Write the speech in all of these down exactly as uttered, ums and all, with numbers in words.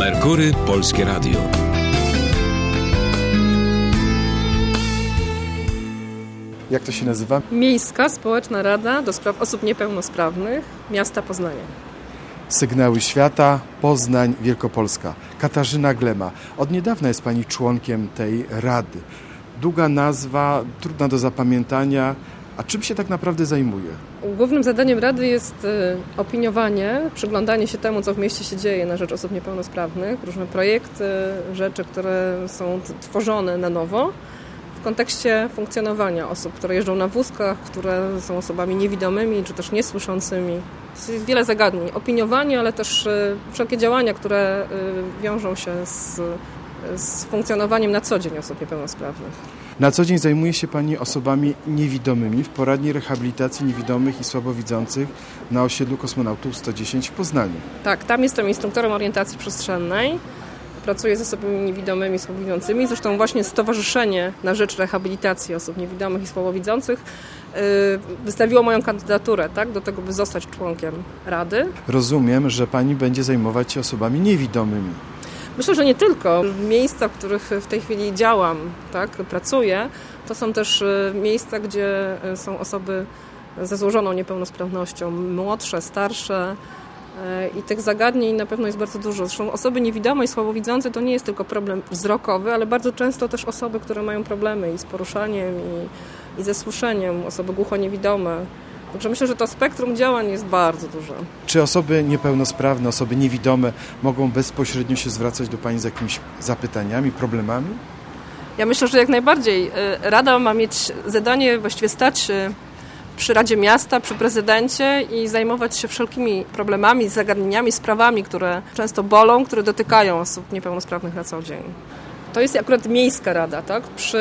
Merkury Polskie Radio. Jak to się nazywa? Miejska Społeczna Rada do Spraw Osób Niepełnosprawnych Miasta Poznania. Sygnały Świata, Poznań, Wielkopolska. Katarzyna Glema. Od niedawna jest Pani członkiem tej rady. Długa nazwa, trudna do zapamiętania. A czym się tak naprawdę zajmuje? Głównym zadaniem Rady jest opiniowanie, przyglądanie się temu, co w mieście się dzieje na rzecz osób niepełnosprawnych, różne projekty, rzeczy, które są tworzone na nowo w kontekście funkcjonowania osób, które jeżdżą na wózkach, które są osobami niewidomymi czy też niesłyszącymi. Jest wiele zagadnień. Opiniowanie, ale też wszelkie działania, które wiążą się z, z funkcjonowaniem na co dzień osób niepełnosprawnych. Na co dzień zajmuje się Pani osobami niewidomymi w poradni rehabilitacji niewidomych i słabowidzących na osiedlu Kosmonautów sto dziesięć w Poznaniu. Tak, tam jestem instruktorem orientacji przestrzennej. Pracuję z osobami niewidomymi i słabowidzącymi. Zresztą właśnie Stowarzyszenie na rzecz Rehabilitacji Osób Niewidomych i Słabowidzących wystawiło moją kandydaturę, tak, do tego, by zostać członkiem Rady. Rozumiem, że Pani będzie zajmować się osobami niewidomymi. Myślę, że nie tylko. Miejsca, w których w tej chwili działam, tak, pracuję, to są też miejsca, gdzie są osoby ze złożoną niepełnosprawnością, młodsze, starsze i tych zagadnień na pewno jest bardzo dużo. Zresztą osoby niewidome i słabowidzące to nie jest tylko problem wzrokowy, ale bardzo często też osoby, które mają problemy i z poruszaniem, i, i ze słyszeniem, osoby głuchoniewidome. Także myślę, że to spektrum działań jest bardzo duże. Czy osoby niepełnosprawne, osoby niewidome mogą bezpośrednio się zwracać do Pani z jakimiś zapytaniami, problemami? Ja myślę, że jak najbardziej. Rada ma mieć zadanie, właściwie stać się przy Radzie Miasta, przy prezydencie i zajmować się wszelkimi problemami, zagadnieniami, sprawami, które często bolą, które dotykają osób niepełnosprawnych na co dzień. To jest akurat miejska rada, tak? Przy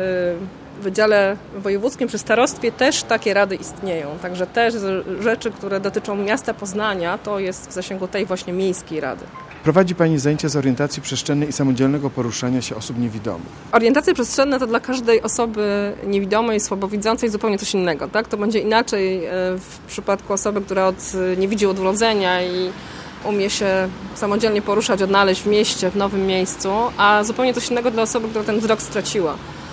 y, Wydziale Wojewódzkim, przy starostwie też takie rady istnieją. Także też rzeczy, które dotyczą miasta Poznania, to jest w zasięgu tej właśnie miejskiej rady. Prowadzi Pani zajęcia z orientacji przestrzennej i samodzielnego poruszania się osób niewidomych. Orientacja przestrzenna to dla każdej osoby niewidomej i słabowidzącej zupełnie coś innego. Tak? To będzie inaczej w przypadku osoby, która od, nie widzi od urodzenia i umie się samodzielnie poruszać, odnaleźć w mieście, w nowym miejscu, a zupełnie coś innego dla osoby, która ten wzrok straciła.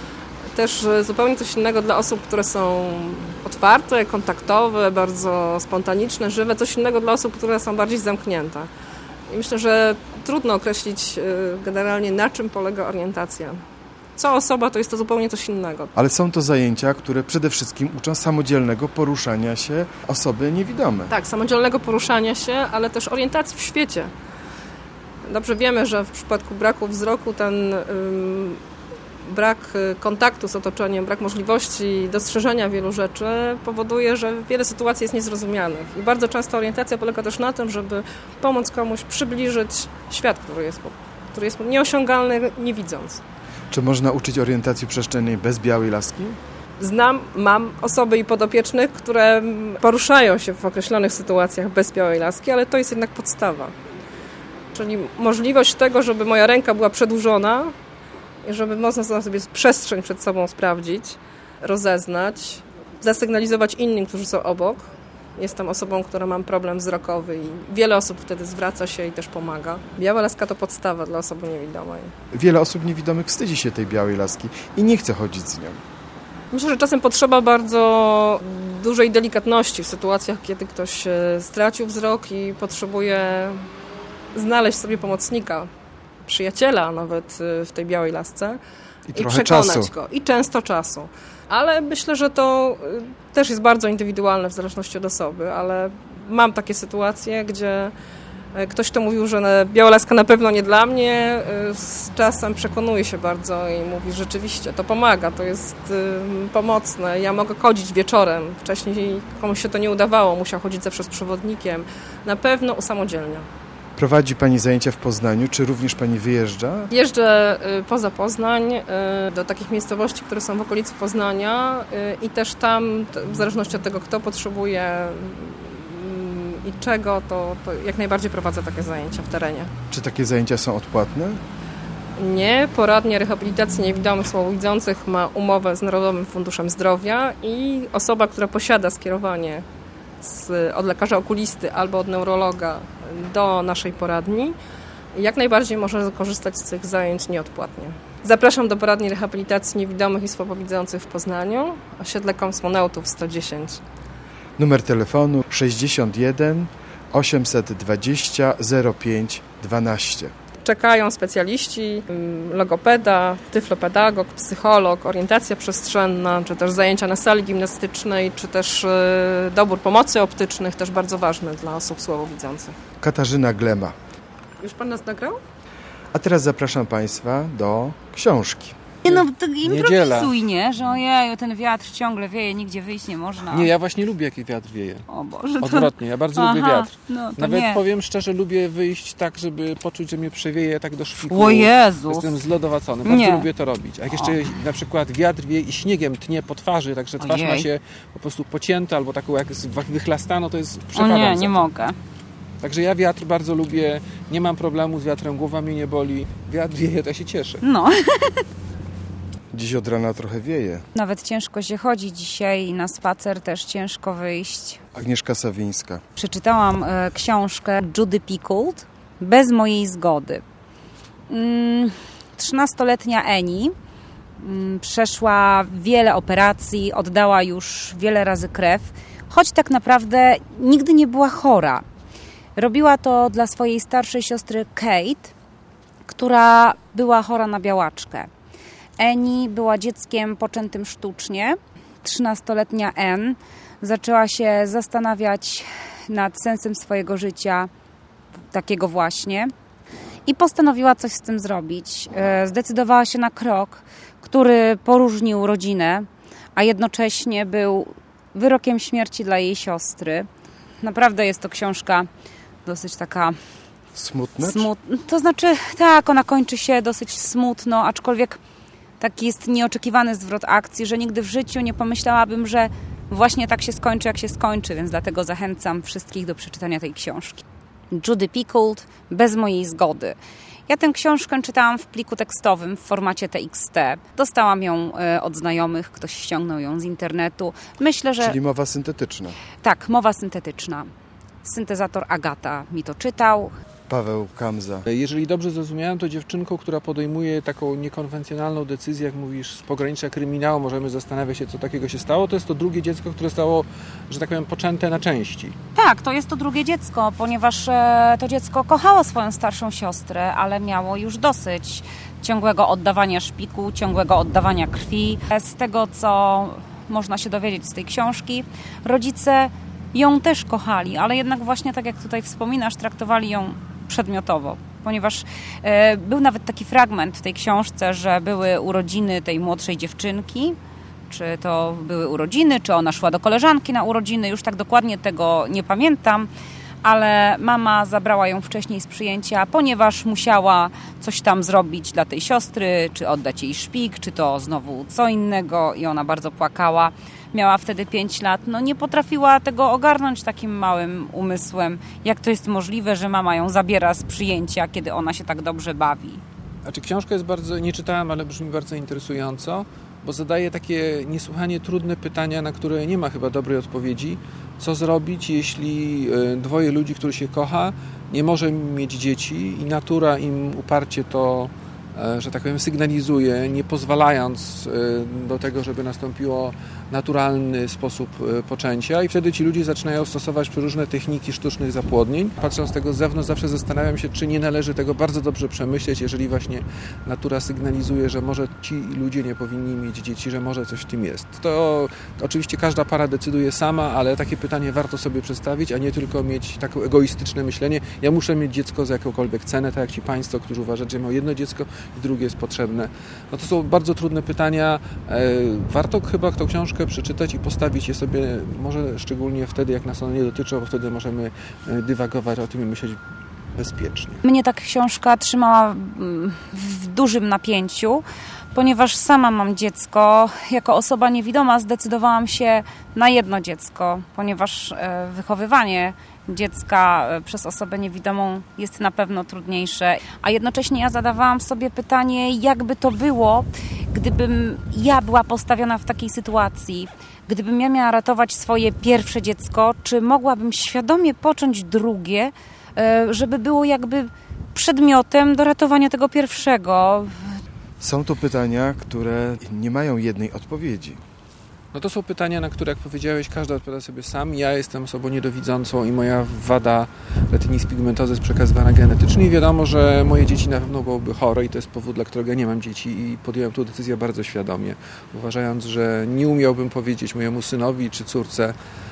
Też zupełnie coś innego dla osób, które są otwarte, kontaktowe, bardzo spontaniczne, żywe. Coś innego dla osób, które są bardziej zamknięte. I myślę, że trudno określić generalnie, na czym polega orientacja. Co osoba, to jest to zupełnie coś innego. Ale są to zajęcia, które przede wszystkim uczą samodzielnego poruszania się osoby niewidome. Tak, samodzielnego poruszania się, ale też orientacji w świecie. Dobrze wiemy, że w przypadku braku wzroku ten ym, brak kontaktu z otoczeniem, brak możliwości dostrzeżenia wielu rzeczy powoduje, że wiele sytuacji jest niezrozumianych. I bardzo często orientacja polega też na tym, żeby pomóc komuś przybliżyć świat, który jest, który jest nieosiągalny, nie widząc. Czy można uczyć orientacji przestrzennej bez białej laski? Znam, mam osoby i podopiecznych, które poruszają się w określonych sytuacjach bez białej laski, ale to jest jednak podstawa. Czyli możliwość tego, żeby moja ręka była przedłużona, i żeby można sobie przestrzeń przed sobą sprawdzić, rozeznać, zasygnalizować innym, którzy są obok. Jestem osobą, która ma problem wzrokowy i wiele osób wtedy zwraca się i też pomaga. Biała laska to podstawa dla osoby niewidomej. Wiele osób niewidomych wstydzi się tej białej laski i nie chce chodzić z nią. Myślę, że czasem potrzeba bardzo dużej delikatności w sytuacjach, kiedy ktoś stracił wzrok i potrzebuje znaleźć sobie pomocnika, przyjaciela nawet w tej białej lasce i, i przekonać czasu. go. I często czasu. Ale myślę, że to też jest bardzo indywidualne w zależności od osoby, ale mam takie sytuacje, gdzie ktoś, kto mówił, że biała laska na pewno nie dla mnie, z czasem przekonuje się bardzo i mówi, że rzeczywiście to pomaga, to jest pomocne. Ja mogę chodzić wieczorem. Wcześniej komuś się to nie udawało, musiał chodzić zawsze z przewodnikiem. Na pewno usamodzielnia. Prowadzi Pani zajęcia w Poznaniu, czy również Pani wyjeżdża? Jeżdżę poza Poznań, do takich miejscowości, które są w okolicy Poznania i też tam, w zależności od tego, kto potrzebuje i czego, to, to jak najbardziej prowadzę takie zajęcia w terenie. Czy takie zajęcia są odpłatne? Nie. Poradnia Rehabilitacji Niewidomych Słabowidzących ma umowę z Narodowym Funduszem Zdrowia i osoba, która posiada skierowanie z, od lekarza okulisty albo od neurologa do naszej poradni i jak najbardziej może korzystać z tych zajęć nieodpłatnie. Zapraszam do poradni rehabilitacji niewidomych i słabowidzących w Poznaniu, osiedle Komsmonautów sto dziesięć. Numer telefonu sześćdziesiąt jeden osiemset dwadzieścia zero pięć dwanaście. Czekają specjaliści, logopeda, tyflopedagog, psycholog, orientacja przestrzenna, czy też zajęcia na sali gimnastycznej, czy też dobór pomocy optycznych, też bardzo ważny dla osób słabowidzących. Katarzyna Glema. Już pan nas nagrał? A teraz zapraszam Państwa do książki. Nie no, to improwizuj, nie? Że ojeju, ten wiatr ciągle wieje, nigdzie wyjść nie można. Nie, ja właśnie lubię, jak wiatr wieje. O Boże, to... Odwrotnie, ja bardzo Aha, lubię wiatr. No, Nawet nie. powiem szczerze, lubię wyjść tak, żeby poczuć, że mnie przewieje tak do szpiku. O Jezus! Jestem zlodowacony, bardzo Nie. lubię to robić. A jak jeszcze O. na przykład wiatr wieje i śniegiem tnie po twarzy, także twarz Ojej. ma się po prostu pocięta albo taką jak wychlastano, to jest O przepadam nie, za nie to. mogę. Także ja wiatr bardzo lubię, nie mam problemu z wiatrem, głowa mnie nie boli. Wiatr wieje, to ja się cieszę. No. Dziś od rana trochę wieje. Nawet ciężko się chodzi dzisiaj, na spacer też ciężko wyjść. Agnieszka Sawińska. Przeczytałam e, książkę Judy Picoult bez mojej zgody. Mm, trzynastoletnia Eni mm, przeszła wiele operacji, oddała już wiele razy krew, choć tak naprawdę nigdy nie była chora. Robiła to dla swojej starszej siostry Kate, która była chora na białaczkę. Eni była dzieckiem poczętym sztucznie. trzynastoletnia Anne zaczęła się zastanawiać nad sensem swojego życia, takiego właśnie, i postanowiła coś z tym zrobić. Zdecydowała się na krok, który poróżnił rodzinę, a jednocześnie był wyrokiem śmierci dla jej siostry. Naprawdę jest to książka dosyć taka Smutne? smutna. To znaczy, tak, ona kończy się dosyć smutno, aczkolwiek taki jest nieoczekiwany zwrot akcji, że nigdy w życiu nie pomyślałabym, że właśnie tak się skończy, jak się skończy, więc dlatego zachęcam wszystkich do przeczytania tej książki. Judy Picoult, bez mojej zgody. Ja tę książkę czytałam w pliku tekstowym w formacie T X T. Dostałam ją od znajomych, ktoś ściągnął ją z internetu. Myślę, że... Czyli mowa syntetyczna. Tak, mowa syntetyczna. Syntezator Agata mi to czytał. Paweł Kamza. Jeżeli dobrze zrozumiałem, to dziewczynką, która podejmuje taką niekonwencjonalną decyzję, jak mówisz, z pogranicza kryminału, możemy zastanawiać się, co takiego się stało, to jest to drugie dziecko, które zostało, że tak powiem, poczęte na części. Tak, to jest to drugie dziecko, ponieważ e, to dziecko kochało swoją starszą siostrę, ale miało już dosyć ciągłego oddawania szpiku, ciągłego oddawania krwi. Z tego, co można się dowiedzieć z tej książki, rodzice ją też kochali, ale jednak właśnie tak jak tutaj wspominasz, traktowali ją przedmiotowo, ponieważ e, był nawet taki fragment w tej książce, że były urodziny tej młodszej dziewczynki, czy to były urodziny, czy ona szła do koleżanki na urodziny, już tak dokładnie tego nie pamiętam, ale mama zabrała ją wcześniej z przyjęcia, ponieważ musiała coś tam zrobić dla tej siostry, czy oddać jej szpik, czy to znowu co innego, i ona bardzo płakała. Miała wtedy pięć lat, no nie potrafiła tego ogarnąć takim małym umysłem, jak to jest możliwe, że mama ją zabiera z przyjęcia, kiedy ona się tak dobrze bawi. Znaczy książka jest bardzo, nie czytałem, ale brzmi bardzo interesująco, bo zadaje takie niesłychanie trudne pytania, na które nie ma chyba dobrej odpowiedzi. Co zrobić, jeśli dwoje ludzi, których się kocha, nie może mieć dzieci i natura im uparcie to, że tak powiem, sygnalizuje, nie pozwalając do tego, żeby nastąpiło naturalny sposób poczęcia, i wtedy ci ludzie zaczynają stosować różne techniki sztucznych zapłodnień. Patrząc z tego z zewnątrz, zawsze zastanawiam się, czy nie należy tego bardzo dobrze przemyśleć, jeżeli właśnie natura sygnalizuje, że może ci ludzie nie powinni mieć dzieci, że może coś w tym jest. To oczywiście każda para decyduje sama, ale takie pytanie warto sobie przedstawić, a nie tylko mieć takie egoistyczne myślenie. Ja muszę mieć dziecko za jakąkolwiek cenę, tak jak ci państwo, którzy uważają, że mają jedno dziecko i drugie jest potrzebne. No to są bardzo trudne pytania. Warto chyba tą książkę przeczytać i postawić je sobie, może szczególnie wtedy, jak nas one nie dotyczą, bo wtedy możemy dywagować o tym i myśleć bezpiecznie. Mnie ta książka trzymała w dużym napięciu, ponieważ sama mam dziecko. Jako osoba niewidoma zdecydowałam się na jedno dziecko, ponieważ wychowywanie dziecka przez osobę niewidomą jest na pewno trudniejsze. A jednocześnie ja zadawałam sobie pytanie, jakby to było, gdybym ja była postawiona w takiej sytuacji, gdybym ja miała ratować swoje pierwsze dziecko, czy mogłabym świadomie począć drugie, żeby było jakby przedmiotem do ratowania tego pierwszego. Są to pytania, które nie mają jednej odpowiedzi. No to są pytania, na które, jak powiedziałeś, każdy odpowiada sobie sam. Ja jestem osobą niedowidzącą i moja wada retinitis pigmentosa jest przekazywana genetycznie i wiadomo, że moje dzieci na pewno byłyby chore i to jest powód, dla którego ja nie mam dzieci i podjąłem tę decyzję bardzo świadomie, uważając, że nie umiałbym powiedzieć mojemu synowi czy córce.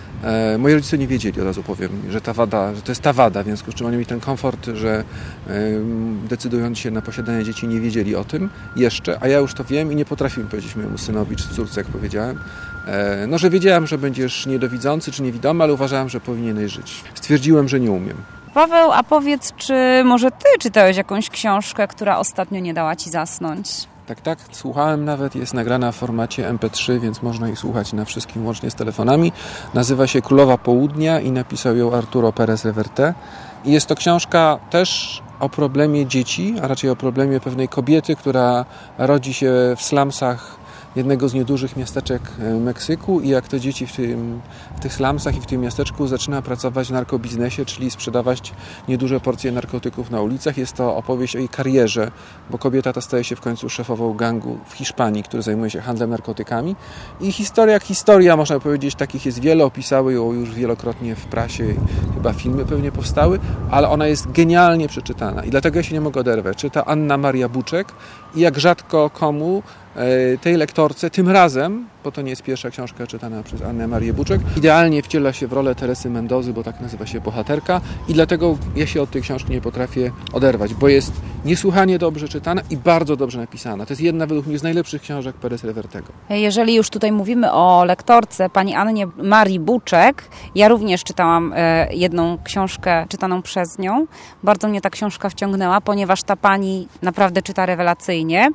E, moi rodzice nie wiedzieli, od razu powiem, że ta wada, że to jest ta wada, w związku z czym oni mieli ten komfort, że e, decydując się na posiadanie dzieci nie wiedzieli o tym jeszcze, a ja już to wiem i nie potrafiłem powiedzieć mojemu synowi czy córce, jak powiedziałem. E, no, że wiedziałem, że będziesz niedowidzący czy niewidomy, ale uważałem, że powinieneś żyć. Stwierdziłem, że nie umiem. Paweł, a powiedz, czy może ty czytałeś jakąś książkę, która ostatnio nie dała ci zasnąć? Tak, tak, słuchałem nawet, jest nagrana w formacie em pe trzy, więc można jej słuchać na wszystkim, łącznie z telefonami. Nazywa się Królowa Południa i napisał ją Arturo Pérez Reverte. I jest to książka też o problemie dzieci, a raczej o problemie pewnej kobiety, która rodzi się w slumsach jednego z niedużych miasteczek Meksyku i jak to dzieci w, tym, w tych slumsach i w tym miasteczku zaczyna pracować w narkobiznesie, czyli sprzedawać nieduże porcje narkotyków na ulicach. Jest to opowieść o jej karierze, bo kobieta ta staje się w końcu szefową gangu w Hiszpanii, który zajmuje się handlem narkotykami. I historia jak historia, można powiedzieć, takich jest wiele, opisały ją już wielokrotnie w prasie, chyba filmy pewnie powstały, ale ona jest genialnie przeczytana i dlatego ja się nie mogę oderwać. Czyta Anna Maria Buczek i jak rzadko komu tej lektorce, tym razem, bo to nie jest pierwsza książka czytana przez Annę Marię Buczek, idealnie wciela się w rolę Teresy Mendozy, bo tak nazywa się bohaterka i dlatego ja się od tej książki nie potrafię oderwać, bo jest niesłychanie dobrze czytana i bardzo dobrze napisana. To jest jedna według mnie z najlepszych książek Pérez Revertego. Jeżeli już tutaj mówimy o lektorce pani Annie Marii Buczek, ja również czytałam jedną książkę czytaną przez nią. Bardzo mnie ta książka wciągnęła, ponieważ ta pani naprawdę czyta rewelacyjnie.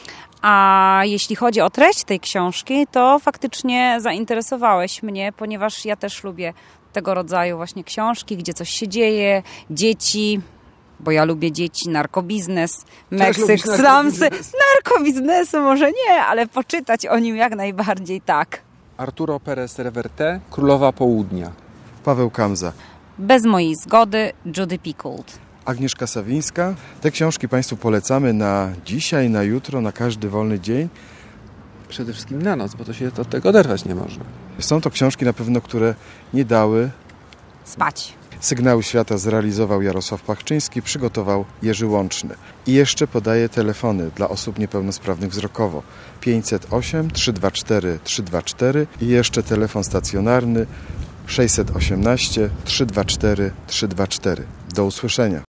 A jeśli chodzi o treść tej książki, to faktycznie zainteresowałeś mnie, ponieważ ja też lubię tego rodzaju właśnie książki, gdzie coś się dzieje, dzieci, bo ja lubię dzieci, narkobiznes, Meksyk, slumsy, narkobiznesu może nie, ale poczytać o nim jak najbardziej tak. Arturo Pérez Reverte, Królowa Południa. Paweł Kamza. Bez mojej zgody, Judy Picoult. Agnieszka Sawińska. Te książki Państwu polecamy na dzisiaj, na jutro, na każdy wolny dzień. Przede wszystkim na noc, bo to się od tego oderwać nie można. Są to książki na pewno, które nie dały spać. Sygnały świata zrealizował Jarosław Pachczyński, przygotował Jerzy Łączny. I jeszcze podaję telefony dla osób niepełnosprawnych wzrokowo. pięćset osiem, trzysta dwadzieścia cztery, trzysta dwadzieścia cztery i jeszcze telefon stacjonarny sześćset osiemnaście, trzysta dwadzieścia cztery, trzysta dwadzieścia cztery. Do usłyszenia.